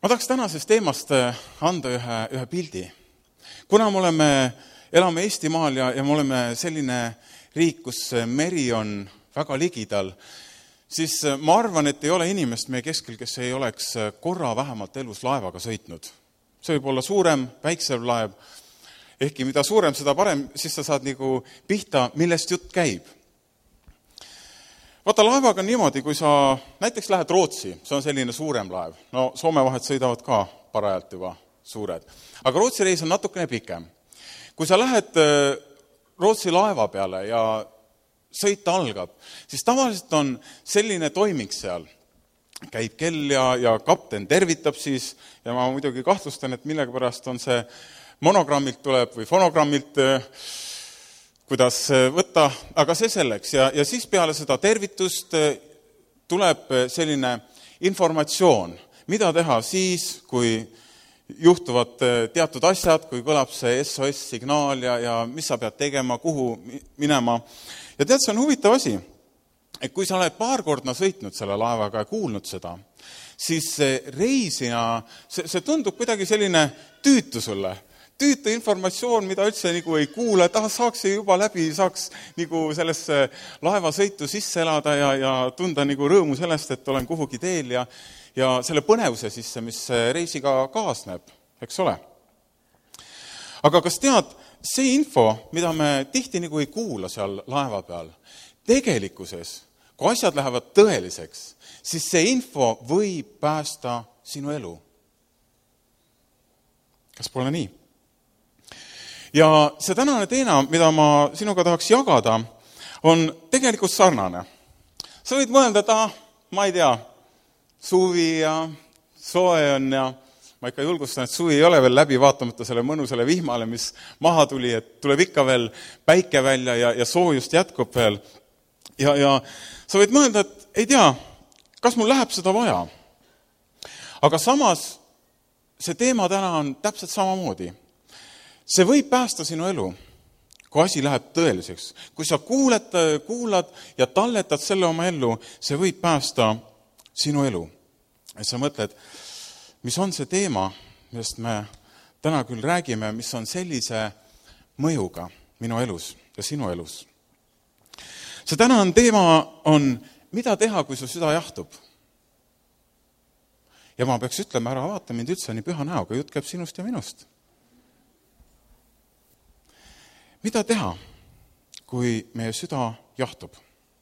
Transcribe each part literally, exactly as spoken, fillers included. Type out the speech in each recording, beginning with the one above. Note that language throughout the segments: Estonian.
Ma tahaks tänasest teemast anda ühe, ühe pildi. Kuna me oleme, elame Eestimaal ja, ja me oleme selline riik, kus meri on väga ligidal, siis ma arvan, et ei ole inimest meie keskel, kes ei oleks korra vähemalt elus laevaga sõitnud. See võib olla suurem, väiksem laev, ehkki mida suurem, seda parem, siis sa saad nagu pihta, millest jutt käib. Vaata, laevaga on niimoodi, kui sa näiteks lähed Rootsi, see on selline suurem laev. No Soome vahed sõidavad ka parajalt juba suured. Aga Rootsi reis on natukene pikem. Kui sa lähed Rootsi laeva peale ja sõita algab, siis tavaliselt on selline toiming seal. Käib kell ja, ja kapten tervitab siis, ja ma muidugi kahtlustan, et millega pärast on see monogrammilt tuleb või fonogrammilt kuidas võtta, aga see selleks. Ja, ja siis peale seda tervitust tuleb selline informatsioon, mida teha siis, kui juhtuvad teatud asjad, kui kõlab see S O S-signaal ja, ja mis sa pead tegema, kuhu minema. Ja tead, see on huvitav asi, et kui sa oled paarkordna sõitnud selle laevaga ja kuulnud seda, siis reisina, see, see tundub kuidagi selline tüütu sulle. Tüütu informatsioon, mida üldse nagu ei kuule, et ah, saaks juba läbi, saaks nagu sellesse laevasõitu sisse elada ja, ja tunda nagu rõõmu sellest, et olen kuhugi teel ja, ja selle põnevuse sisse, mis reisiga kaasneb, eks ole. Aga kas tead, see info, mida me tihti nagu ei kuula seal laeva peal, tegelikkuses, kui asjad lähevad tõeliseks, siis see info võib päästa sinu elu. Kas pole nii? Ja see tänane teema, mida ma sinuga tahaks jagada, on tegelikult sarnane. Sa võid mõelda, et ah, ma ei tea, suvi ja soe on ja ma ikka julgustan, et suvi ei ole veel läbi vaatamata selle mõnusale vihmale, mis maha tuli, et tuleb ikka veel päike välja ja, ja soojust jätkub veel. Ja, ja sa võid mõelda, et ei tea, kas mul läheb seda vaja. Aga samas see teema täna on täpselt samamoodi. See võib päästa sinu elu, kui asi läheb tõeliseks. Kui sa kuuled, kuulad ja talletad selle oma ellu, see võib päästa sinu elu. Et sa mõtled, mis on see teema, millest me täna küll räägime, mis on sellise mõjuga minu elus ja sinu elus. See tänane teema on, mida teha, kui su süda jahtub. Ja ma peaks ütlema, ära vaata mind üldse nii püha näoga, jutt käib sinust ja minust. Mida teha, kui meie süda jahtub?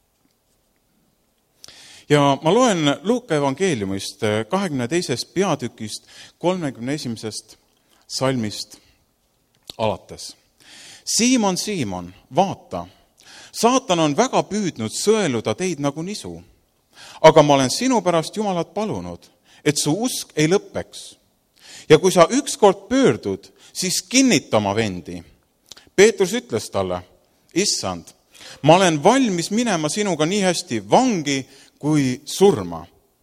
Ja ma loen Luuka evangeeliumist kahekümne teisest peatükist kolmekümne esimesest salmist alates. Siimon, Siimon, vaata, saatan on väga püüdnud sõeluda teid nagu nisu, aga ma olen sinu pärast Jumalat palunud, et su usk ei lõppeks. Ja kui sa ükskord pöördud, siis kinnita oma vendi. Peetrus ütles talle, issand, ma olen valmis minema sinuga nii hästi vangi kui surma.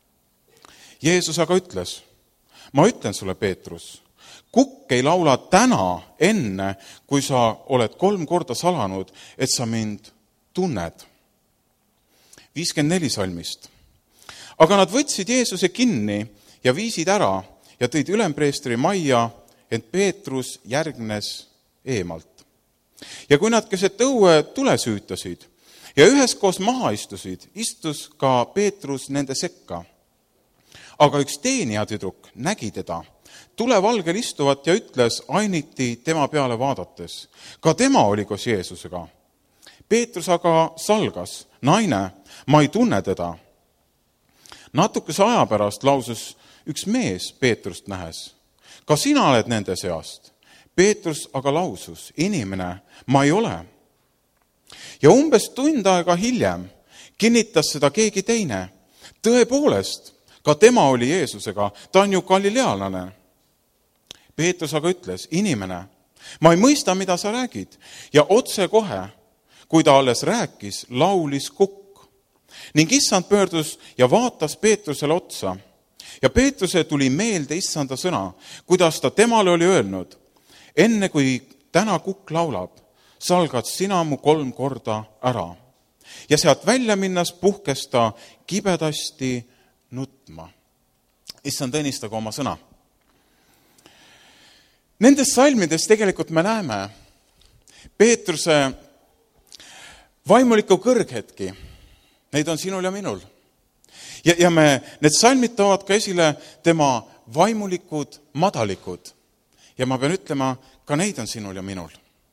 Jeesus aga ütles, ma ütlen sulle, Peetrus, kukk ei laula täna enne, kui sa oled kolm korda salanud, et sa mind tunned. viiskümmend neli salmist. Aga nad võtsid Jeesuse kinni ja viisid ära ja tõid ülempreestri majja, ent Peetrus järgnes eemalt. Ja kui nad keset õue tule süütasid ja üheskoos maha istusid, istus ka Peetrus nende sekka. Aga üks teenija tüdruk nägi teda, tule valgel istuvat ja ütles ainiti tema peale vaadates. Ka tema oli koos Jeesusega. Peetrus aga salgas, naine, ma ei tunne teda. Natukese aja pärast lausus üks mees Peetrust nähes. Ka sina oled nende seast. Peetrus aga lausus, inimene, ma ei ole. Ja umbes tund aega hiljem kinnitas seda keegi teine. Tõepoolest, ka tema oli Jeesusega, ta on ju galilealane. Peetrus aga ütles, inimene, ma ei mõista, mida sa räägid. Ja otse kohe, kui ta alles rääkis, laulis kukk. Ning issand pöördus ja vaatas Peetrusele otsa. Ja Peetruse tuli meelde issanda sõna, kuidas ta temale oli öelnud, enne kui täna kukk laulab, salgad sina mu kolm korda ära. Ja sealt välja minnas puhkes ta kibedasti nutma. issand, õnnistagu oma sõna. Nendes salmides tegelikult me näeme Peetruse vaimuliku kõrghetki. Neid on sinul ja minul. Ja, ja me, need salmid toovad ka esile tema vaimulikud madalikud. Ja ma pean ütlema, ka neid on sinul ja minul.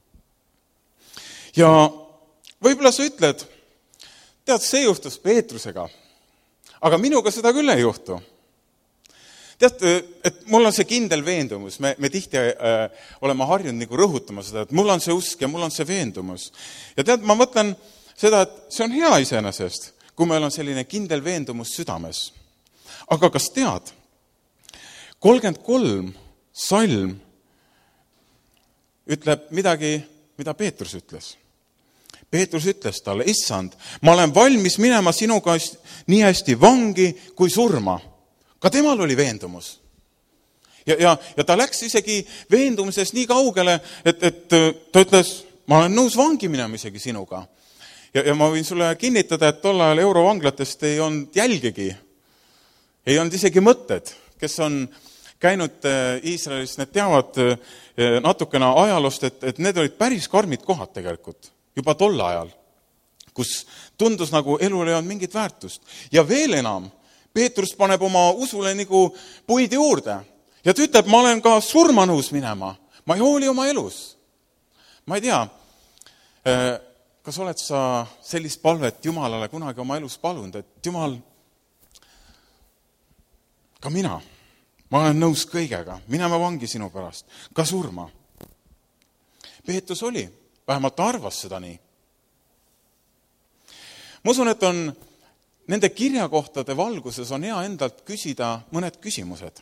Ja võib-olla sa ütled, tead, see juhtus Peetrusega, aga minuga seda küll ei juhtu. Tead, et mul on see kindel veendumus, me, me tihti äh, oleme harjunud nagu rõhutama seda, et mul on see usk ja mul on see veendumus. Ja tead, ma mõtlen seda, et see on hea iseenesest, kui meil on selline kindel veendumus südames. Aga kas tead, kolmkümmend kolm salm ütleb midagi, mida Peetrus ütles. Peetrus ütles talle, issand, ma olen valmis minema sinuga nii hästi vangi kui surma. Ka temal oli veendumus. Ja, ja, ja ta läks isegi veendumises nii kaugele, et, et ta ütles, ma olen nõus vangi minema isegi sinuga. Ja, ja ma võin sulle kinnitada, et tol ajal eurovanglatest ei olnud jälgegi. Ei olnud isegi mõtted, kes on käinud Iisraelis, need teavad natukene ajaloost, et, et need olid päris karmid kohad tegelikult, juba tol ajal, kus tundus nagu elul ei olnud mingit väärtust. Ja veel enam, Peetrus paneb oma usule nagu puid juurde ja ta ütleb, ma olen ka surma nõus minema, ma ei hooli oma elus. Ma ei tea, kas oled sa sellist palvet Jumalale kunagi oma elus palunud, et Jumal, ka mina, ma olen nõus kõigega, minema vangi sinu pärast, ka surma. Peetrus oli, vähemalt ta arvas seda nii. Ma usun, et on nende kirjakohtade valguses on hea endalt küsida mõned küsimused.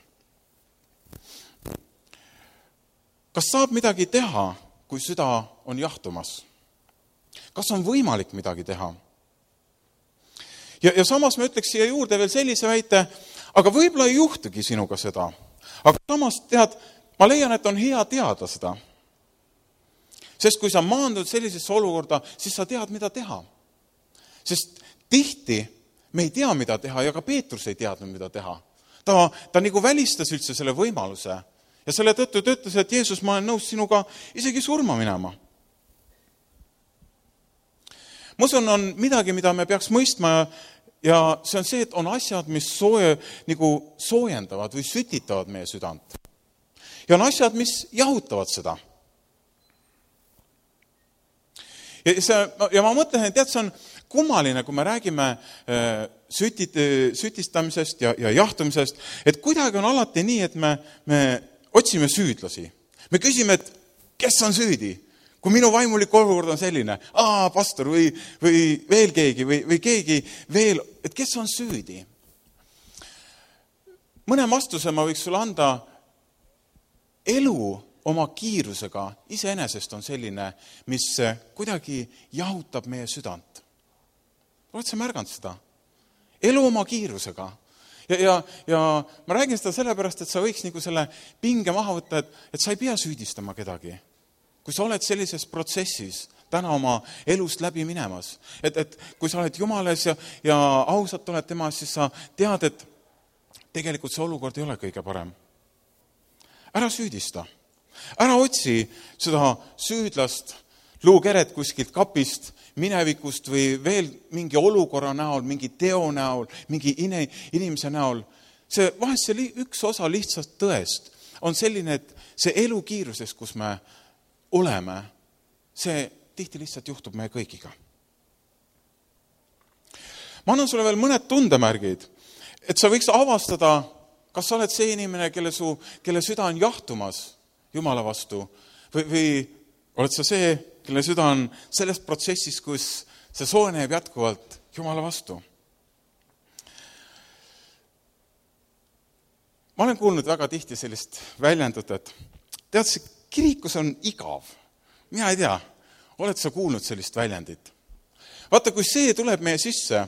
Kas saab midagi teha, kui süda on jahtumas? Kas on võimalik midagi teha? Ja, ja samas ma ütleks siia juurde veel sellise väite, aga võib-olla ei juhtugi sinuga seda. Aga samas tead, ma leian, et on hea teada seda. Sest kui sa maandud sellisesse olukorda, siis sa tead, mida teha. Sest tihti me ei tea, mida teha, ja ka Peetrus ei teadnud, mida teha. Ta, ta nagu välistas üldse selle võimaluse. Ja selle tõttu ta ütles, et Jeesus, ma olen nõus sinuga isegi surma minema. Ma usun, on midagi, mida me peaks mõistma, ja see on see, et on asjad, mis sooje, nagu soojendavad või sütitavad meie südant. Ja on asjad, mis jahutavad seda. Ja, see, ja ma mõtlen, et tead, see on kummaline, kui me räägime sütit, sütistamisest ja, ja jahtumisest, et kuidagi on alati nii, et me, me otsime süüdlasi. Me küsime, et kes on süüdi? Kui minu vaimulik olukord on selline, aa, pastor või, või veel keegi või, või keegi veel, et kes on süüdi? Mõne vastuse ma võiks sulle anda, elu oma kiirusega iseenesest on selline, mis kuidagi jahutab meie südant. Oled sa märganud seda? Elu oma kiirusega. Ja, ja, ja ma räägin seda sellepärast, et sa võiks nagu selle pinge maha võtta, et, et sa ei pea süüdistama kedagi. Kui sa oled sellises protsessis täna oma elust läbi minemas, et, et kui sa oled Jumales ja, ja ausalt oled tema, siis sa tead, et tegelikult see olukord ei ole kõige parem. Ära süüdista. Ära otsi seda süüdlast, luukeret kuskilt kapist, minevikust või veel mingi olukorra näol, mingi teo näol, mingi inimese näol. See vahest see üks osa lihtsalt tõest on selline, et see elu kiiruses, kus me oleme, see tihti lihtsalt juhtub meie kõigiga. Ma annan sulle veel mõned tundemärgid, et sa võiks avastada, kas sa oled see inimene, kelle, su, kelle süda on jahtumas Jumala vastu või, või oled sa see, kelle süda on selles protsessis, kus see sooneb jätkuvalt Jumala vastu. Ma olen kuulnud väga tihti sellist väljendut, et tead, see kirikus on igav. Mina ei tea, oled sa kuulnud sellist väljendit? Vaata, kui see tuleb meie sisse,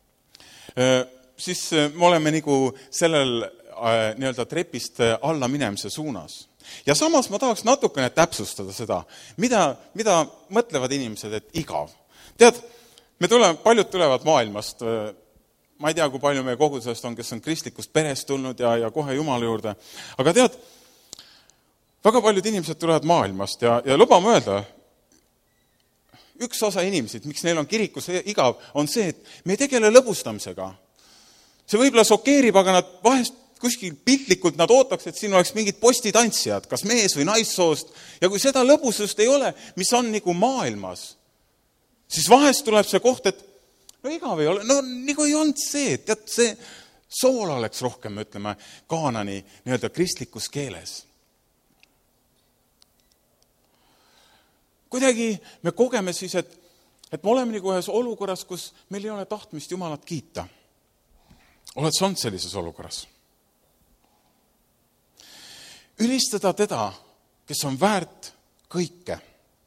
siis me oleme nagu sellel nii-öelda trepist alla minemise suunas. Ja samas ma tahaks natukene täpsustada seda, mida, mida mõtlevad inimesed, et igav. Tead, me tuleme, paljud tulevad maailmast, ma ei tea, kui palju meie kogudusest on, kes on kristlikust perest tulnud ja, ja kohe Jumala juurde. Aga tead, väga paljud inimesed tulevad maailmast ja, ja luba ma öelda, üks osa inimesed, miks neil on kirikus igav, on see, et me ei tegele lõbustamisega. See võib-olla sokeerib, aga nad vahest kuskil piltlikult nad ootaks, et siin oleks mingid postitantsijad, kas mees või naissoost. Ja kui seda lõbusust ei ole, mis on nagu maailmas, siis vahest tuleb see koht, et no igav ei ole, no nagu ei olnud see, et tead, see sool oleks rohkem, ütleme, kaanani nii-öelda kristlikus keeles. Kuidagi me kogeme siis, et, et me oleme nagu ühes olukorras, kus meil ei ole tahtmist Jumalat kiita. Oled sa olnud sellises olukorras? Ülistada teda, kes on väärt kõike.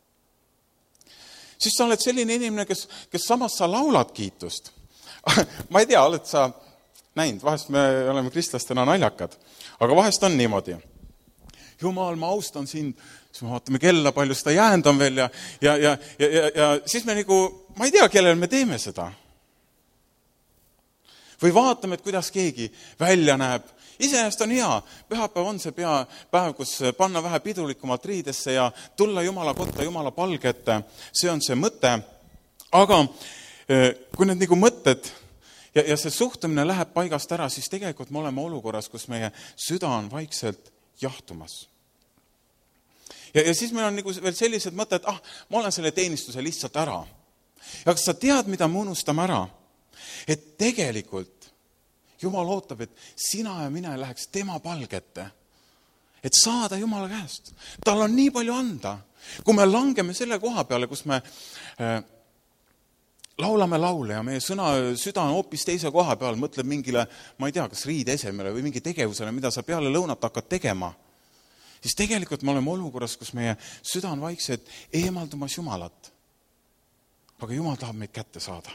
Siis sa oled selline inimene, kes, kes samas sa laulad kiitust. Ma ei tea, oled sa näinud, vahest me oleme kristlastena naljakad, aga vahest on niimoodi. Jumal, ma austan sind, siis me vaatame kella, palju seda jäänd on veel ja, ja, ja, ja, ja, ja siis me nagu, ma ei tea, kellel me teeme seda. Või vaatame, et kuidas keegi välja näeb. Iseenesest on hea, pühapäev on see pea päev, kus panna vähe pidulikumalt riidesse ja tulla Jumala kotta, Jumala palge ette. See on see mõte. Aga kui need nagu mõtted ja, ja see suhtumine läheb paigast ära, siis tegelikult me oleme olukorras, kus meie süda on vaikselt jahtumas. Ja, ja siis meil on nagu veel sellised mõtted, et ah, ma olen selle teenistuse lihtsalt ära. Ja kas sa tead, mida me unustame ära? Et tegelikult Jumal ootab, et sina ja mina läheks tema palgette, et saada Jumala käest. Tal on nii palju anda. Kui me langeme selle koha peale, kus me äh, laulame laule ja meie sõna, süda on hoopis teise koha peal, mõtleb mingile, ma ei tea, kas riideesemele või mingi tegevusele, mida sa peale lõunat hakkad tegema, siis tegelikult me oleme olukorras, kus meie süda on vaikselt eemaldumas Jumalat. Aga Jumal tahab meid kätte saada.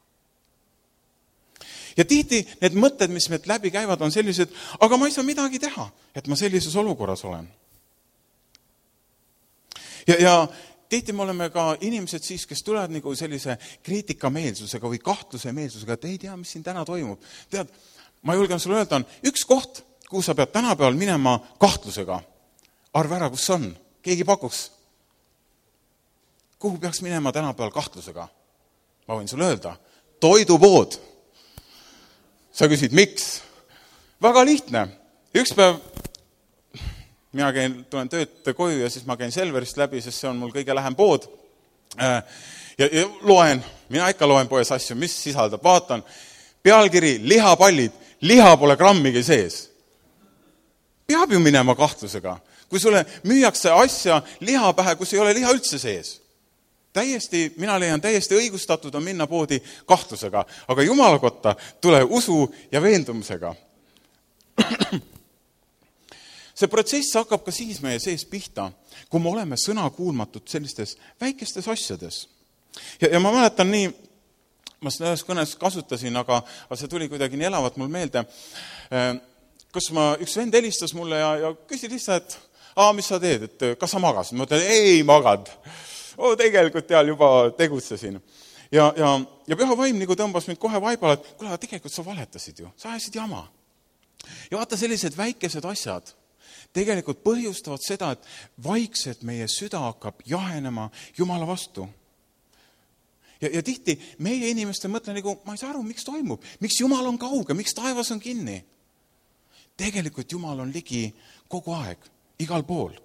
Ja tihti need mõtted, mis meid läbi käivad, on sellised, aga ma ei saa midagi teha, et ma sellises olukorras olen. Ja, ja tihti me oleme ka inimesed siis, kes tulevad nagu sellise kriitikameelsusega või kahtluse meelsusega, et ei tea, mis siin täna toimub. Tead, ma julgen sulle öelda, on üks koht, kuhu sa pead tänapäeval minema kahtlusega. Arva ära, kus on. Keegi pakuks. Kuhu peaks minema tänapäeval kahtlusega? Ma võin sulle öelda. Toidupood. Sa küsid, miks? Väga lihtne. Üks päev, mina käin, tulen tööd koju ja siis ma käin Selverist läbi, sest see on mul kõige lähem pood. Ja, ja loen, mina ikka loen poes asju, mis sisaldab. Vaatan, pealkiri, lihapallid, liha pole grammigi sees. Peab ju minema kahtlusega. Kui sulle müüakse asja liha pähe, kus ei ole liha üldse sees. Täiesti, mina leian, täiesti õigustatud on minna poodi kahtlusega, aga Jumala kotta tule usu ja veendumusega. See protsess hakkab ka siis meie sees pihta, kui me oleme sõna kuulmatud sellistes väikestes asjades. Ja, ja ma mäletan nii, ma seda ühes kõnes kasutasin, aga, aga see tuli kuidagi nii elavat mul meelde, kus ma, üks vend helistas mulle ja, ja küsis lihtsalt, et aa, mis sa teed, et kas sa magasid? Ma ütlen, ei magad. O, tegelikult teal juba tegutsesin. Ja, ja, ja püha vaim nagu tõmbas mind kohe vaibale, et kuule, tegelikult sa valetasid ju, sa ajasid jama. Ja vaata, sellised väikesed asjad tegelikult põhjustavad seda, et vaikselt meie süda hakkab jahenema Jumala vastu. Ja, ja tihti meie inimeste mõtle nagu, ma ei saa aru, miks toimub, miks Jumal on kauge, miks taevas on kinni. Tegelikult Jumal on ligi kogu aeg, igal pool.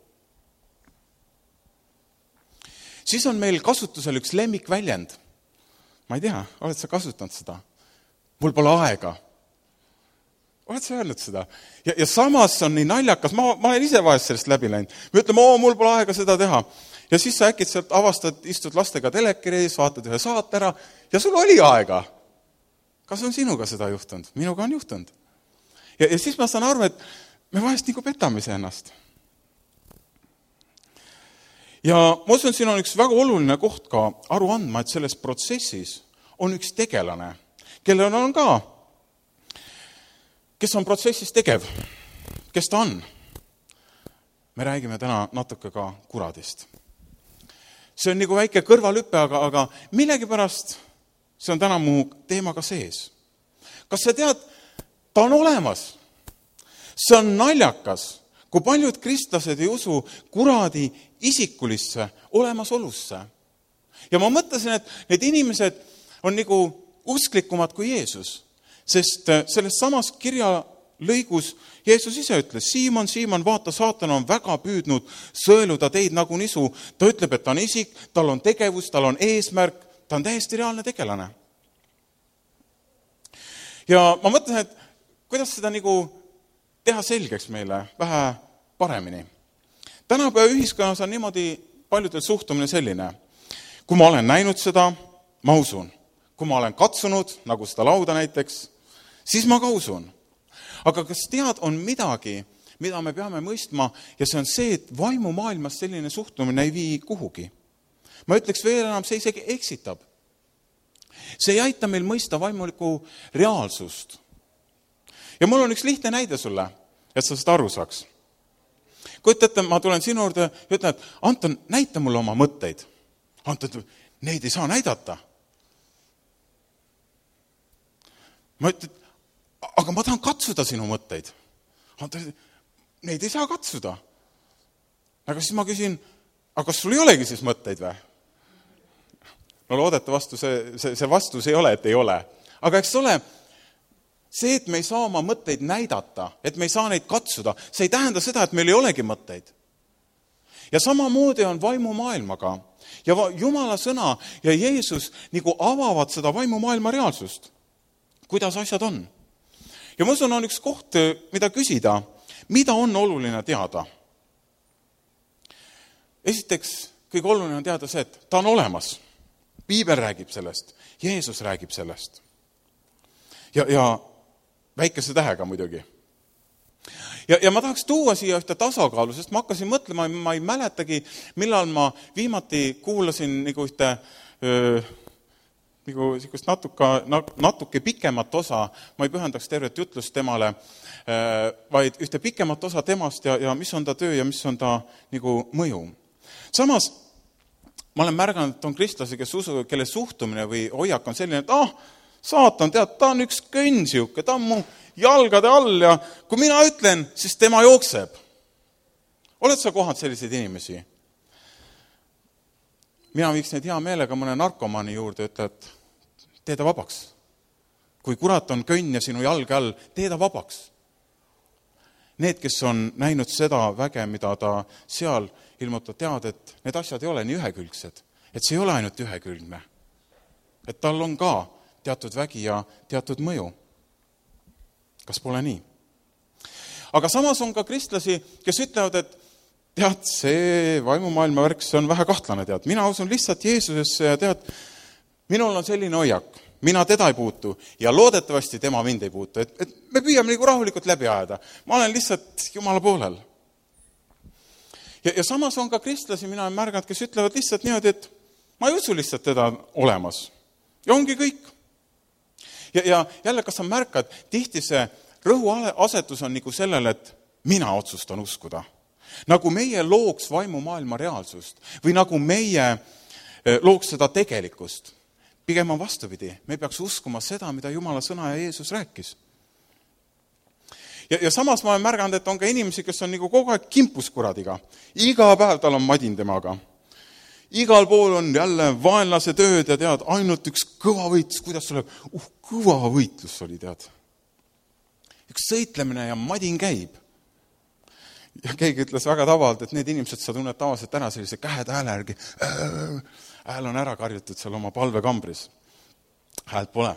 Siis on meil kasutusel üks lemmikväljend. Ma ei tea, oled sa kasutanud seda? Mul pole aega. Oled sa öelnud seda? Ja, ja samas on nii naljakas, ma, ma olen ise vahest sellest läbi läinud. Me ütleme, oo, mul pole aega seda teha. Ja siis sa äkid sealt avastad, istud lastega telekeri ees, vaatad ühe saate ära ja sul oli aega. Kas on sinuga seda juhtunud? Minuga on juhtunud. Ja, ja siis ma saan aru, et me vahest nagu petame see ennast. Ja ma usun, siin on üks väga oluline koht ka aru andma, et selles protsessis on üks tegelane, kellel on ka, kes on protsessis tegev, kes ta on. Me räägime täna natuke ka kuradist. See on nagu väike kõrvalüppe, aga, aga millegipärast see on täna mu teemaga sees. kas sa tead, ta on olemas. See on naljakas, kui paljud kristlased ei usu kuradi isikulisse olemasolusse. Ja ma mõtlesin, et need inimesed on nagu usklikumad kui Jeesus, sest selles samas kirja lõigus Jeesus ise ütles, Siimon, Siimon, vaata, saatan on väga püüdnud sõeluda teid nagu nisu. Ta ütleb, et ta on isik, tal on tegevus, tal on eesmärk, ta on täiesti reaalne tegelane. Ja ma mõtlen, et kuidas seda nagu teha selgeks meile vähe paremini. Tänapäeva ühiskonnas on niimoodi paljudel suhtumine selline. Kui ma olen näinud seda, ma usun. Kui ma olen katsunud, nagu seda lauda näiteks, siis ma ka usun. Aga kas tead, on midagi, mida me peame mõistma, ja see on see, et vaimumaailmas selline suhtumine ei vii kuhugi. Ma ütleks veel enam, see isegi eksitab. See ei aita meil mõista vaimulikku reaalsust. Ja mul on üks lihtne näide sulle, et sa seda aru saaks. Kujutate, ma tulen sinu juurde ja ütlen, et Anton, näita mulle oma mõtteid. Anton ütleb, neid ei saa näidata. Ma ütlen, aga ma tahan katsuda sinu mõtteid. Neid ei saa katsuda. Aga siis ma küsin, aga kas sul ei olegi siis mõtteid või? No loodete vastu, see, see, see vastus ei ole, et ei ole. Aga eks ole, see, et me ei saa oma mõtteid näidata, et me ei saa neid katsuda, see ei tähenda seda, et meil ei olegi mõtteid. Ja samamoodi on vaimumaailmaga. Ja Jumala sõna ja Jeesus nagu avavad seda vaimumaailma reaalsust. Kuidas asjad on? Ja ma usun, on üks koht, mida küsida, mida on oluline teada. Esiteks, kõige oluline on teada see, et ta on olemas. Piibel räägib sellest, Jeesus räägib sellest. Ja, ja väikese tähega muidugi. Ja, ja ma tahaks tuua siia ühte tasakaalu, sest ma hakkasin mõtlema, ma ei mäletagi, millal ma viimati kuulasin nagu ühte öö, nagu natuke, natuke pikemat osa, ma ei pühendaks tervet jutlust temale, vaid ühte pikemat osa temast ja, ja mis on ta töö ja mis on ta nagu mõju. Samas, ma olen märganud, et on kristlasi, kes usu, kelle suhtumine või hoiak on selline, et ah, saatan, tead, ta on üks kõnsiuke, ta on mu jalgade all ja kui mina ütlen, siis tema jookseb. Oled sa kohanud selliseid inimesi? Mina viiks neid hea meelega mõne narkomani juurde ja ütle, et tee ta vabaks. Kui kurat on kõnn ja sinu jalge all, tee ta vabaks. Need, kes on näinud seda väge, mida ta seal ilmutab, tead, et need asjad ei ole nii ühekülgsed. Et see ei ole ainult ühekülgne. Et tal on ka teatud vägi ja teatud mõju. Kas pole nii? Aga samas on ka kristlasi, kes ütlevad, et tead, see vaimumaailma värk, see on vähe kahtlane, tead. Mina usun lihtsalt Jeesusesse ja tead, minul on selline hoiak, mina teda ei puutu ja loodetavasti tema mind ei puutu. Et, et me püüame nagu rahulikult läbi ajada. Ma olen lihtsalt Jumala poolel. Ja, ja samas on ka kristlasi, mina olen märganud, kes ütlevad lihtsalt niimoodi, et ma ei usu lihtsalt teda olemas. Ja ongi kõik. Ja, ja jälle, kas sa märkad, tihti see rõhuasetus on nagu sellele, et mina otsustan uskuda. Nagu meie looks vaimumaailma reaalsust või nagu meie looks seda tegelikkust. Pigem on vastupidi. Me peaks uskuma seda, mida Jumala sõna ja Jeesus rääkis. Ja, ja samas ma olen märganud, et on ka inimesi, kes on nagu kogu aeg kimpus kuradiga. Iga päev tal on madin temaga. Igal pool on jälle vaenlase tööd ja tead, ainult üks kõva võitlus. Kuidas sulle? Uh, kõva võitlus oli, tead. Üks sõitlemine ja madin käib. Ja keegi ütles väga tavalt, et need inimesed sa tunned tavaliselt ära sellise kähed hääle järgi. Hääl on ära karjutud seal oma palvekambris. Häält pole.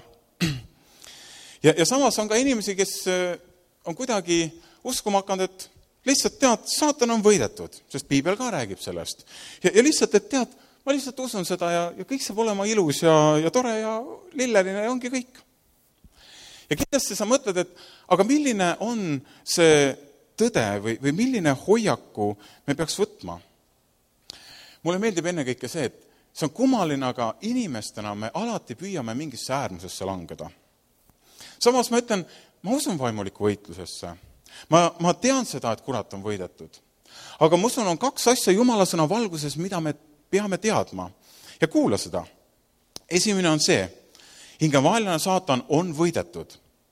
Ja, ja samas on ka inimesi, kes on kuidagi uskuma hakanud, et lihtsalt tead, saatan on võidetud, sest Piibel ka räägib sellest. Ja, ja lihtsalt, et tead, ma lihtsalt usun seda ja, ja kõik saab olema ilus ja, ja tore ja lilleline ja ongi kõik. Ja kindlasti sa mõtled, et aga milline on see tõde või, või milline hoiaku me peaks võtma? Mulle meeldib enne kõike see, et see on kummaline, aga inimestena me alati püüame mingisse äärmusesse langeda. Samas ma ütlen, ma usun vaimuliku võitlusesse. Ma, ma tean seda, et kurat on võidetud. Aga ma usun, on kaks asja Jumala sõna valguses, mida me peame teadma. Ja kuula seda. Esimene on see, hinge vaenlane saatan on võidetud.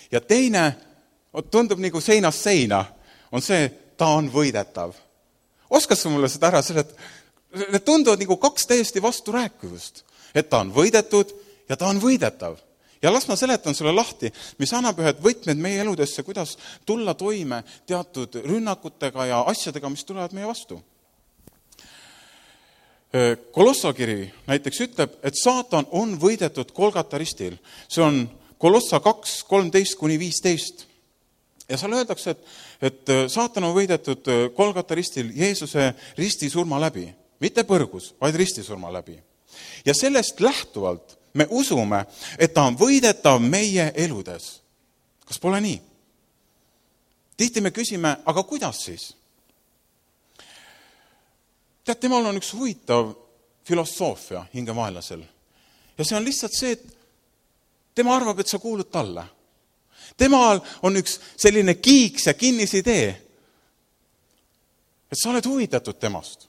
ja teine tundub nagu seinast seina, on see, ta on võidetav. Oskad sa mulle seda ära seleta? Need tunduvad nagu kaks täiesti vasturääkivust, et ta on võidetud ja ta on võidetav. Ja las ma seletan sulle lahti, mis annab ühed võtmed meie eludesse, kuidas tulla toime teatud rünnakutega ja asjadega, mis tulevad meie vastu. Kolossa kiri näiteks ütleb, et saatan on võidetud Golgata ristil. See on Kolossa kaks, kolmteist kuni viisteist. Ja seal öeldakse, et, et saatan on võidetud Golgata ristil Jeesuse ristisurma läbi. Mitte põrgus, vaid ristisurma läbi. Ja sellest lähtuvalt me usume, et ta on võidetav meie eludes. Kas pole nii? Tihti me küsime, aga kuidas siis? Tead, temal on üks huvitav filosoofia hingemaelasel. Ja see on lihtsalt see, et tema arvab, et sa kuulud talle. Temal on üks selline kiiks ja kinnis idee, et sa oled huvitatud temast.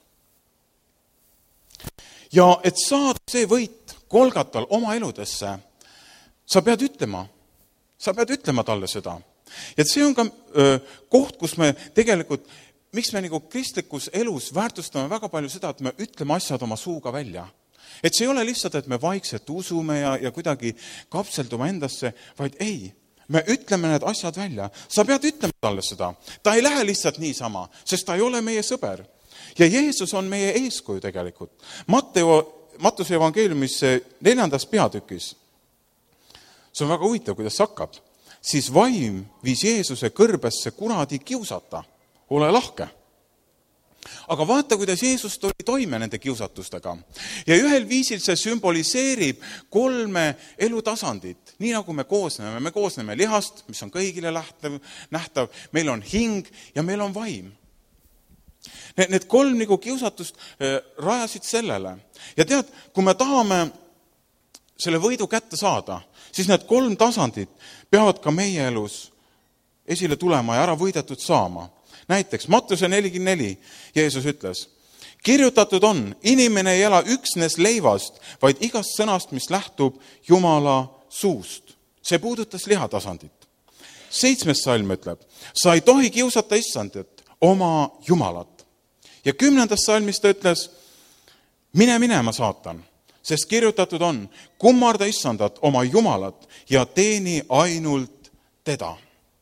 Ja et saada see võit Golgatal oma eludesse, sa pead ütlema, sa pead ütlema talle seda. Ja see on ka öö, koht, kus me tegelikult, miks me nagu kristlikus elus väärtustame väga palju seda, et me ütleme asjad oma suuga välja. Et see ei ole lihtsalt, et me vaikselt usume ja, ja kuidagi kapseldume endasse, vaid ei, me ütleme need asjad välja. Sa pead ütlema talle seda. Ta ei lähe lihtsalt niisama, sest ta ei ole meie sõber. Ja Jeesus on meie eeskuju tegelikult. Matteo, Mattuse evangeeliumis neljandas peatükis. See on väga huvitav, kuidas hakkab. Siis vaim viis Jeesuse kõrbesse kuradi kiusata. Ole lahke. Aga vaata, kuidas Jeesus tuli toime nende kiusatustega. Ja ühel viisil see sümboliseerib kolme elutasandit. Nii nagu me koosneme. Me koosneme lihast, mis on kõigile lähtav, nähtav. Meil on hing ja meil on vaim. Need, need kolm nagu kiusatust rajasid sellele. Ja tead, kui me tahame selle võidu kätte saada, siis need kolm tasandit peavad ka meie elus esile tulema ja ära võidetud saama. Näiteks Mattuse nelikümmend neli Jeesus ütles, kirjutatud on, inimene ei ela üksnes leivast, vaid igast sõnast, mis lähtub Jumala suust. See puudutas lihatasandit. Seitsmes salm ütleb, sa ei tohi kiusata issandat, oma Jumalat. Ja kümnendas salmis ta ütles, mine minema saatan, sest kirjutatud on, kummarda issandat, oma Jumalat ja teeni ainult teda.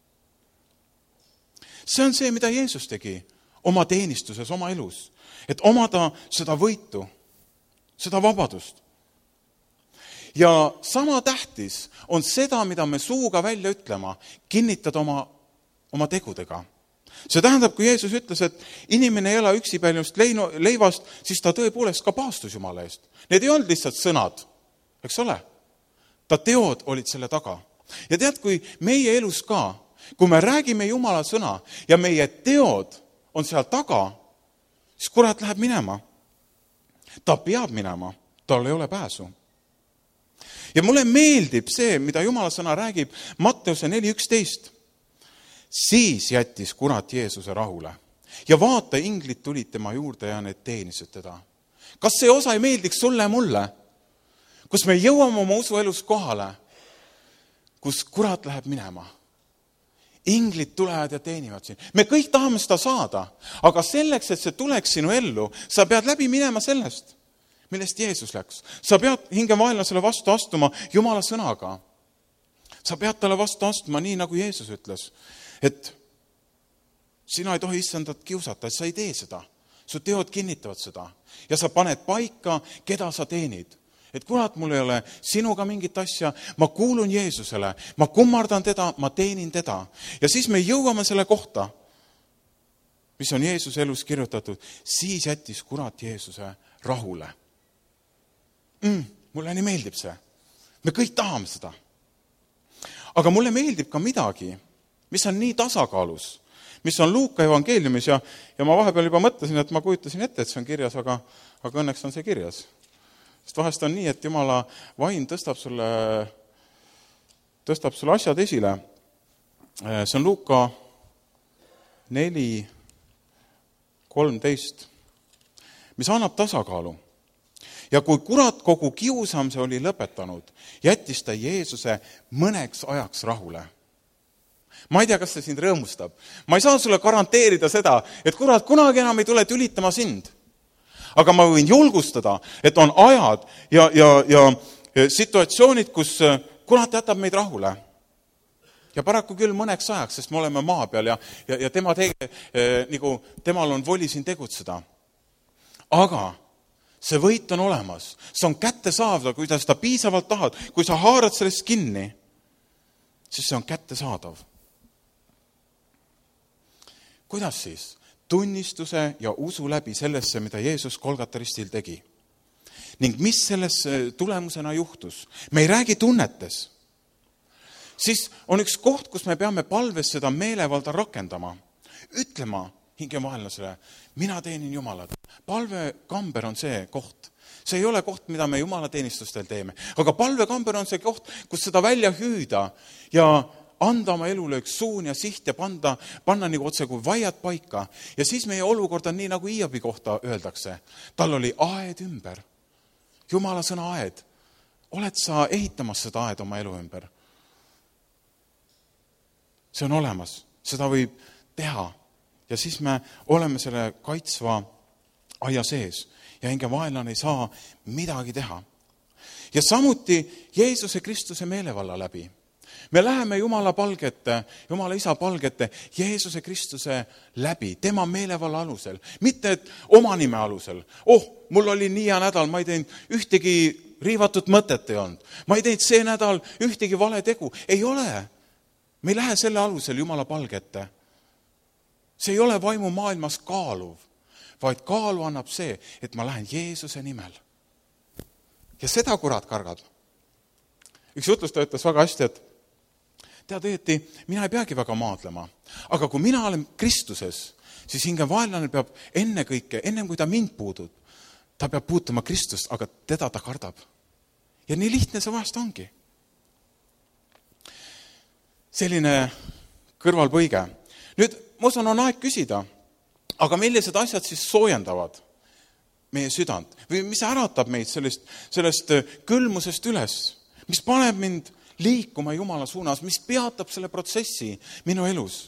See on see, mida Jeesus tegi oma teenistuses, oma elus. Et omada seda võitu, seda vabadust. Ja sama tähtis on seda, mida me suuga välja ütlema, kinnitada oma, oma tegudega. See tähendab, kui Jeesus ütles, et inimene ei ela üksipäljust leivast, siis ta tõepoolest ka paastus Jumala eest. Need ei olnud lihtsalt sõnad, eks ole? Ta teod olid selle taga. Ja tead, kui meie elus ka, kui me räägime Jumala sõna ja meie teod on seal taga, siis kurat läheb minema. Ta peab minema, tal ei ole pääsu. Ja mulle meeldib see, mida Jumala sõna räägib Matteuse neli üksteist. Siis jättis kurat Jeesuse rahule. Ja vaata, inglid tulid tema juurde ja need teenisid teda. Kas see osa ei meeldiks sulle ja mulle? Kus me jõuame oma usuelus kohale, kus kurat läheb minema. Inglid tulevad ja teenivad siin. Me kõik tahame seda saada, aga selleks, et see tuleks sinu ellu, sa pead läbi minema sellest, millest Jeesus läks. Sa pead hingemaelasele vastu astuma Jumala sõnaga. Sa pead talle vastu astuma nii, nagu Jeesus ütles, et sina ei tohi issandat kiusata, et sa ei tee seda. Su teod kinnitavad seda. Ja sa paned paika, keda sa teenid. Et kurat, mul ei ole sinuga mingit asja, ma kuulun Jeesusele, ma kummardan teda, ma teenin teda. Ja siis me jõuame selle kohta, mis on Jeesuse elus kirjutatud, siis jättis kurat Jeesuse rahule. Mm, mulle nii meeldib see. Me kõik tahame seda. Aga mulle meeldib ka midagi, mis on nii tasakaalus, mis on Luuka evangeeliumis ja, ja ma vahepeal juba mõtlesin, et ma kujutasin ette, et see on kirjas, aga, aga õnneks on see kirjas. Sest vahest on nii, et Jumala vaim tõstab sulle, tõstab sulle asjad esile. See on Luuka neli kolmteist, mis annab tasakaalu. Ja kui kurat kogu kiusamise oli lõpetanud, jättis ta Jeesuse mõneks ajaks rahule. ma ei tea, kas see sind rõõmustab. Ma ei saa sulle garanteerida seda, et kurat, kunagi enam ei tule tülitama sind. Aga ma võin julgustada, et on ajad ja, ja, ja situatsioonid, kus kurat jätab meid rahule. Ja paraku küll mõneks ajaks, sest me oleme maa peal ja, ja, ja tema tege, eh, nagu, temal on voli siin tegutseda. Aga see võit on olemas. See on kätte saada, kui sa seda piisavalt tahad. Kui sa haarad sellest kinni, siis see on kätte saadav. Kuidas siis? Tunnistuse ja usu läbi sellesse, mida Jeesus Golgata ristil tegi. Ning mis selles tulemusena juhtus? Me ei räägi tunnetes. Siis on üks koht, kus me peame palves seda meelevalda rakendama. Ütlema hingevaenlasele, mina teenin Jumalat. Palvekamber on see koht. See ei ole koht, mida me Jumala teenistustel teeme. Aga palvekamber on see koht, kus seda välja hüüda ja anda oma elule üks suun ja siht ja panda, panna nagu otse kui vaiad paika. Ja siis meie olukord on nii, nagu Hiobi kohta öeldakse. Tal oli aed ümber. Jumala sõna aed. Oled sa ehitamas seda aed oma elu ümber? See on olemas. Seda võib teha. Ja siis me oleme selle kaitsva aia sees. Ja hinge vaenlane ei saa midagi teha. Ja samuti Jeesuse Kristuse meelevalla läbi. Me läheme Jumala palgete, Jumala isa palgete Jeesuse Kristuse läbi, tema meelevalla alusel. Mitte et oma nime alusel. Oh, mul oli nii hea nädal, ma ei teinud ühtegi riivatud mõtet ei olnud. Ma ei teinud see nädal ühtegi vale tegu. Ei ole. Me ei lähe selle alusel Jumala palgete. See ei ole vaimu maailmas kaaluv, vaid kaalu annab see, et ma lähen Jeesuse nimel. Ja seda kurat kargab. Üks jutlus töötas väga hästi, et tead õieti, mina ei peagi väga maadlema. Aga kui mina olen Kristuses, siis hinge vaenlane peab enne kõike, enne kui ta mind puudub, ta peab puutuma Kristust, aga teda ta kardab. Ja nii lihtne see vahest ongi. Selline kõrvalpõige. Nüüd, ma usun, on aeg küsida, aga millised asjad siis soojendavad meie südant? Või mis äratab meid sellest, sellest külmusest üles? Mis paneb mind liikuma Jumala suunas, mis peatab selle protsessi minu elus.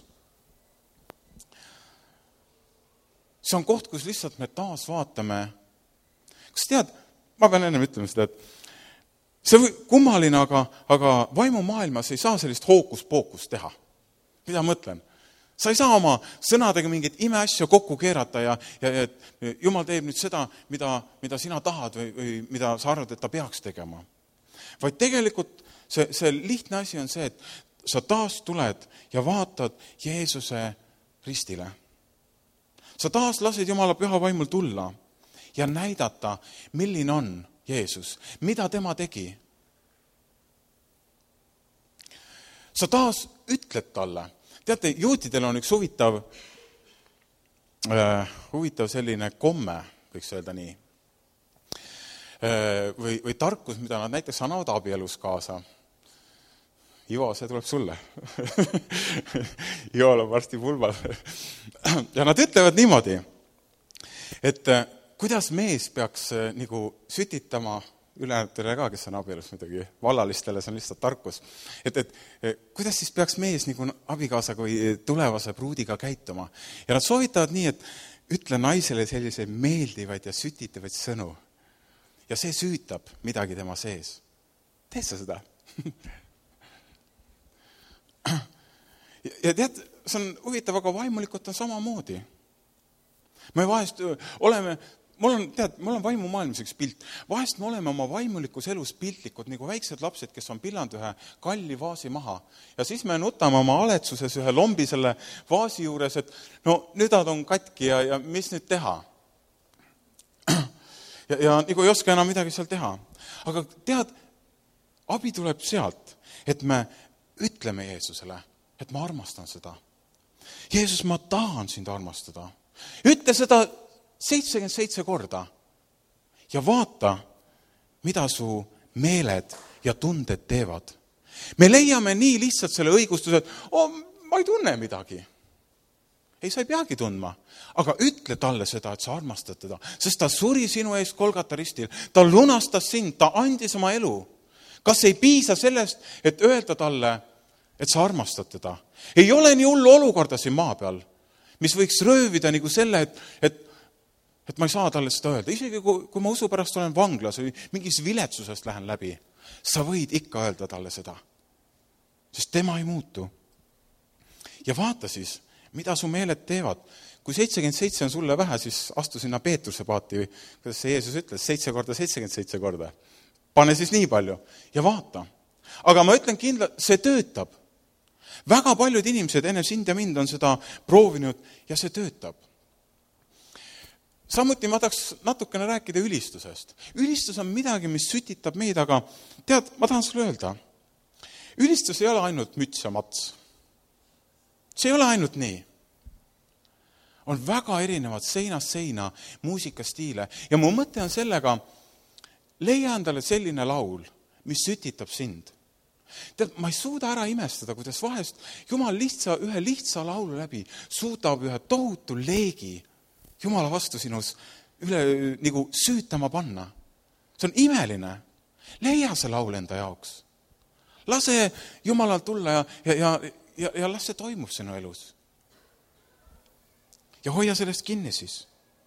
See on koht, kus lihtsalt me taas vaatame. Kas tead, ma pean enne ütlema seda, et see on kummaline, aga, aga vaimu maailmas ei saa sellist hookus-pookus teha. Mida mõtlen? Sa ei saa oma sõnadega mingit imeasja kokku keerata ja, ja, ja Jumal teeb nüüd seda, mida, mida sina tahad või, või mida sa arvad, et ta peaks tegema. Vaid tegelikult see, see lihtne asi on see, et sa taas tuled ja vaatad Jeesuse ristile. Sa taas lased Jumala püha vaimul tulla ja näidata, milline on Jeesus, mida tema tegi. Sa taas ütled talle. Teate, juutidel on üks huvitav, äh, huvitav selline komme, võiks öelda nii. Või, või tarkus, mida nad näiteks annavad abielus kaasa. Ivo, see tuleb sulle. Iol on varsti pulmal. Ja nad ütlevad niimoodi, et kuidas mees peaks nagu sütitama ülejäätele ka, kes on abielus midagi, vallalistele, see on lihtsalt tarkus. Et, et kuidas siis peaks mees nagu abikaasaga või tulevase pruudiga käituma? Ja nad soovitavad nii, et ütle naisele sellise meeldivaid ja sütitavaid sõnu. Ja see süütab midagi tema sees. Teed sa seda? Ja tead, see on huvitav, aga vaimulikult on samamoodi. Me vahest oleme, mul on, tead, mul on vaimu maailmas üks pilt. Vahest me oleme oma vaimulikus elus piltlikud, nagu väiksed lapsed, kes on pillanud ühe kalli vaasi maha. Ja siis me nutame oma aletsuses ühe lombi selle vaasi juures, et no nüüd on katki ja, ja mis nüüd teha? Ja, ja nagu ei oska enam midagi seal teha. Aga tead, abi tuleb sealt, et me ütleme Jeesusele, et ma armastan seda. Jeesus, ma tahan sind armastada. Ütle seda seitsekümmend seitse korda ja vaata, mida su meeled ja tunded teevad. Me leiame nii lihtsalt selle õigustuse, et oh, ma ei tunne midagi. Ei, sa ei peagi tundma, aga ütle talle seda, et sa armastad teda, sest ta suri sinu eest Golgata ristil. Ta lunastas sind, ta andis oma elu. Kas ei piisa sellest, et öelda talle et sa armastad teda. Ei ole nii hullu olukorda siin maa peal, mis võiks röövida nagu selle, et, et, et ma ei saa talle seda öelda. Isegi kui, kui ma usu pärast olen vanglas või mingis viletsusest lähen läbi, sa võid ikka öelda talle seda. Sest tema ei muutu. Ja vaata siis, mida su meeled teevad. Kui seitsekümmend seitse on sulle vähe, siis astu sinna Peetruse paati, kuidas see Jeesus ütles, seitse korda seitsekümmend seitse korda. Pane siis nii palju ja vaata. Aga ma ütlen kindla, see töötab. Väga paljud inimesed enne sind ja mind on seda proovinud ja see töötab. Samuti ma tahaks natukene rääkida ülistusest. Ülistus on midagi, mis sütitab meid, aga tead, ma tahan sulle öelda, ülistus ei ole ainult müts ja mats. See ei ole ainult nii. On väga erinevad seinast seina muusikastiile ja mu mõte on sellega, leia endale selline laul, mis sütitab sind. Tead, ma ei suuda ära imestada, kuidas vahest Jumal lihtsa, ühe lihtsa laulu läbi suudab ühe tohutu leegi Jumala vastu sinus üle nagu süütama panna. See on imeline. Leia see laul enda jaoks. Lase Jumalal tulla ja, ja, ja, ja, ja las see toimub sinu elus. Ja hoia sellest kinni siis.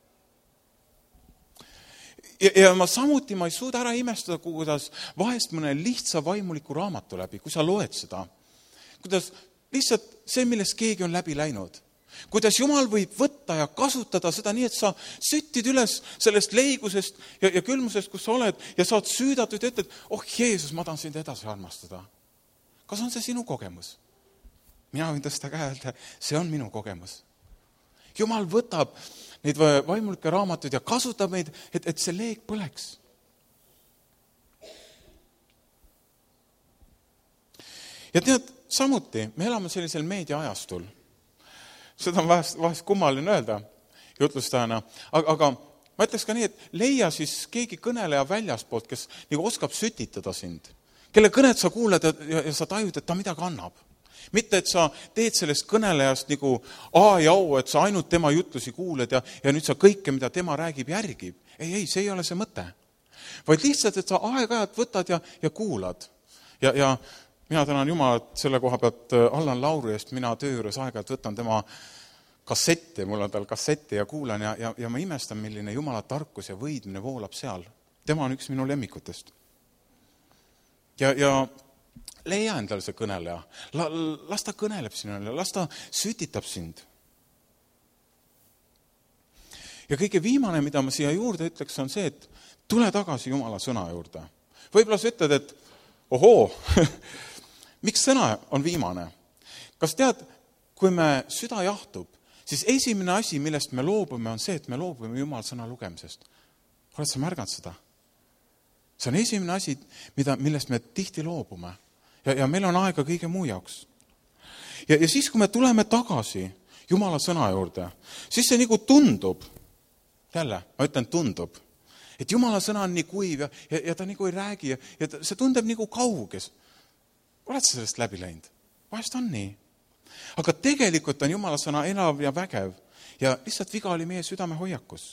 Ja, ja ma samuti ma ei suuda ära imestada, kuidas vahest mõne lihtsa vaimuliku raamatu läbi, kui sa loed seda, kuidas lihtsalt see, millest keegi on läbi läinud, kuidas Jumal võib võtta ja kasutada seda nii, et sa süttid üles sellest leigusest ja, ja külmusest, kus sa oled ja saad süüdatud ja ütled, oh Jeesus, ma tahan sind edasi armastada. Kas on see sinu kogemus? Mina võin tõsta käe öelda, see on minu kogemus. Jumal võtab neid vaimulike raamatuid ja kasutab meid, et, et see leeg põleks. Ja tead, samuti, me elame sellisel meediaajastul. Seda on vahest, vahest kummaline öelda jutlustajana, aga, aga ma ütleks ka nii, et leia siis keegi kõneleja väljaspoolt, kes nagu oskab sütitada sind, kelle kõnet sa kuuled ja, ja, ja sa tajud, et ta midagi annab. Mitte, et sa teed sellest kõnelejast nagu A ja O, et sa ainult tema jutlusi kuuled ja, ja nüüd sa kõike, mida tema räägib, järgib. Ei, ei, see ei ole see mõte. Vaid lihtsalt, et sa aeg-ajalt võtad ja, ja kuulad. Ja, ja mina tänan Jumalat selle koha pealt Allan Lauri eest, mina töö juures aeg-ajalt võtan tema kassette, mul on tal kassette ja kuulan ja, ja, ja ma imestan, milline Jumala tarkus ja võidmine voolab seal. Tema on üks minu lemmikutest. Ja, ja leia endale see kõneleja. La, las ta kõneleb sinule, las ta sütitab sind. Ja kõige viimane, mida ma siia juurde ütleks, on see, et tule tagasi Jumala sõna juurde. Võib-olla sa ütled, et ohoo, miks sõna on viimane? Kas tead, kui me süda jahtub, siis esimene asi, millest me loobume, on see, et me loobume Jumala sõna lugemisest. Oled sa märganud seda? See on esimene asi, mida, millest me tihti loobume. Ja, ja meil on aega kõige muu jaoks. Ja, ja siis, kui me tuleme tagasi Jumala sõna juurde, siis see nagu tundub, jälle, ma ütlen tundub, et Jumala sõna on nii kuiv ja, ja, ja ta nagu ei räägi ja, ja ta, see tundeb nagu kauges. Oled sa sellest läbi läinud? Vahest on nii. Aga tegelikult on Jumala sõna elav ja vägev ja lihtsalt viga oli meie südame hoiakus.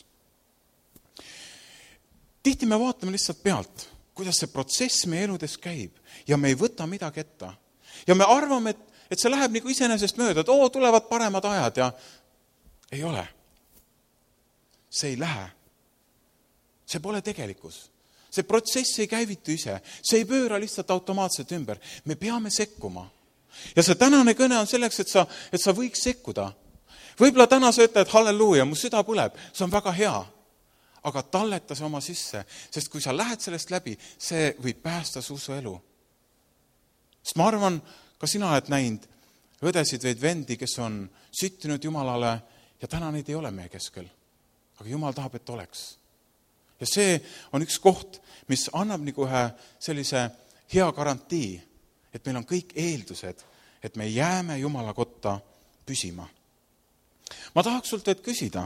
Tihti me vaatame lihtsalt pealt, kuidas see protsess meie eludes käib ja me ei võta midagi etta. Ja me arvame, et, et see läheb nagu iseenesest mööda, et oo, tulevad paremad ajad ja ei ole. See ei lähe. See pole tegelikkus. See protsess ei käivitu ise. See ei pööra lihtsalt automaatselt ümber. Me peame sekkuma. Ja see tänane kõne on selleks, et sa, et sa võiks sekkuda. Võib-olla täna sa ütled, halleluuja, mu süda põleb, see on väga hea. Aga talleta see oma sisse, sest kui sa lähed sellest läbi, see võib päästa su usu elu. Sest ma arvan, ka sina oled näinud õdesid või vendi, kes on süttinud Jumalale ja täna neid ei ole meie keskel. Aga Jumal tahab, et oleks. Ja see on üks koht, mis annab nagu ühe sellise hea garantii, et meil on kõik eeldused, et me jääme Jumala kotta püsima. Ma tahaks sult teid küsida,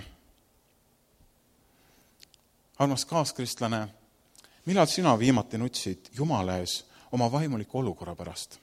armas kaaskristlane, millal sina viimati nutsid Jumala ees oma vaimuliku olukorra pärast?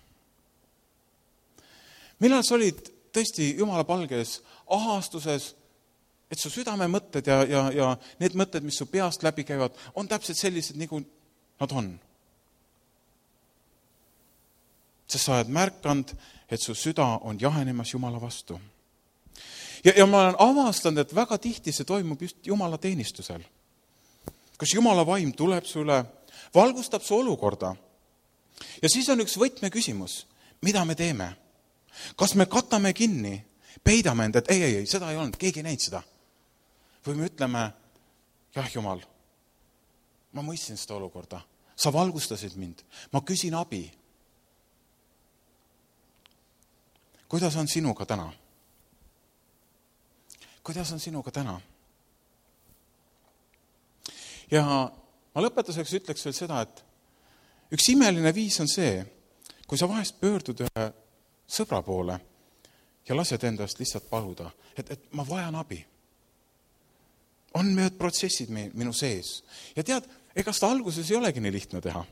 Millal sa olid tõesti Jumala palges ahastuses, et su südame mõtted ja, ja, ja need mõtted, mis su peast läbi käivad, on täpselt sellised, nagu nad on. Sest sa oled märkanud, et su süda on jahenemas Jumala vastu. Ja, ja ma olen avastanud, et väga tihti see toimub just Jumala teenistusel. Kas Jumala vaim tuleb sulle, valgustab su olukorda. Ja siis on üks võtmeküsimus, mida me teeme. Kas me katame kinni, peidame end, et ei, ei, ei, seda ei olnud, keegi ei näinud seda. Või me ütleme, jah, Jumal, ma mõistsin seda olukorda, sa valgustasid mind, ma küsin abi. Kuidas on sinuga täna? Kuidas on sinuga täna? Ja ma lõpetuseks ütleks veel seda, et üks imeline viis on see, kui sa vahest pöördud ühe sõbra poole ja lased endast lihtsalt paluda, et, et ma vajan abi. On mööd protsessid minu sees. Ja tead, ega seda alguses ei olegi nii lihtne teha.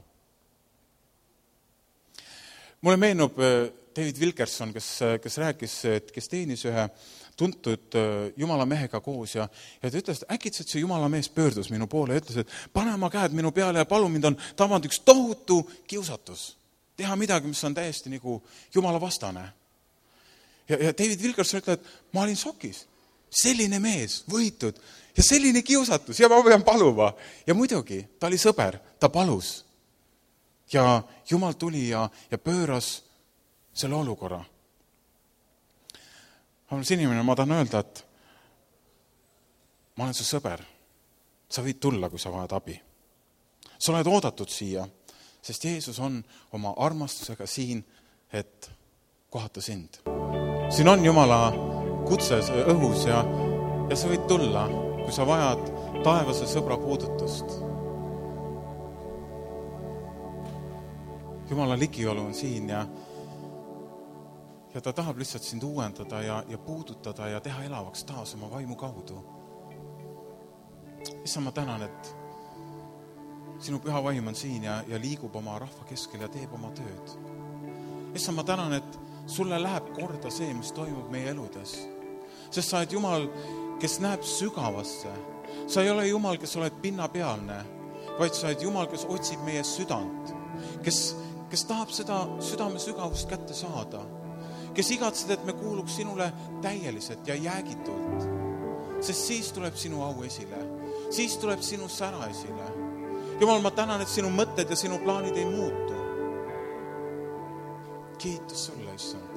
Mulle meenub David Wilkerson, kes, kes rääkis, et kes teenis ühe tuntud Jumala mehega koos ja, ja ta ütles, et äkitselt see Jumala mees pöördus minu poole ja ütles, et pane oma käed minu peale ja palu mind on tabanud üks tohutu kiusatus. Teha midagi, mis on täiesti nagu Jumala vastane. Ja, ja David Wilkerson ütleb, et ma olin šokis. Selline mees, võitud ja selline kiusatus ja ma pean paluma. Ja muidugi, ta oli sõber, ta palus. Ja Jumal tuli ja, ja pööras selle olukorra. Armas inimene, ma tahan öelda, et ma olen su sõber. Sa võid tulla, kui sa vajad abi. Sa oled oodatud siia, sest Jeesus on oma armastusega siin, et kohata sind. Siin on Jumala kutses õhus ja, ja sa võid tulla, kui sa vajad taevase sõbra puudutust. Jumala ligiolu on siin ja, ja ta tahab lihtsalt sind uuendada ja, ja puudutada ja teha elavaks taas oma vaimu kaudu. Issa ma tänan, et sinu püha vaim on siin ja, ja liigub oma rahva keskel ja teeb oma tööd. Issa ma tänan, et sulle läheb korda see, mis toimub meie eludes. Sest sa oled Jumal, kes näeb sügavasse. Sa ei ole Jumal, kes oled pinnapealne, vaid sa oled Jumal, kes otsib meie südant, kes, kes tahab seda südame sügavust kätte saada, kes igatsed, et me kuuluks sinule täieliselt ja jäägitult. Sest siis tuleb sinu au esile, siis tuleb sinu sära esile. Jumal, ma tänan, et sinu mõtted ja sinu plaanid ei muutu. Kiitus sulle, Issand.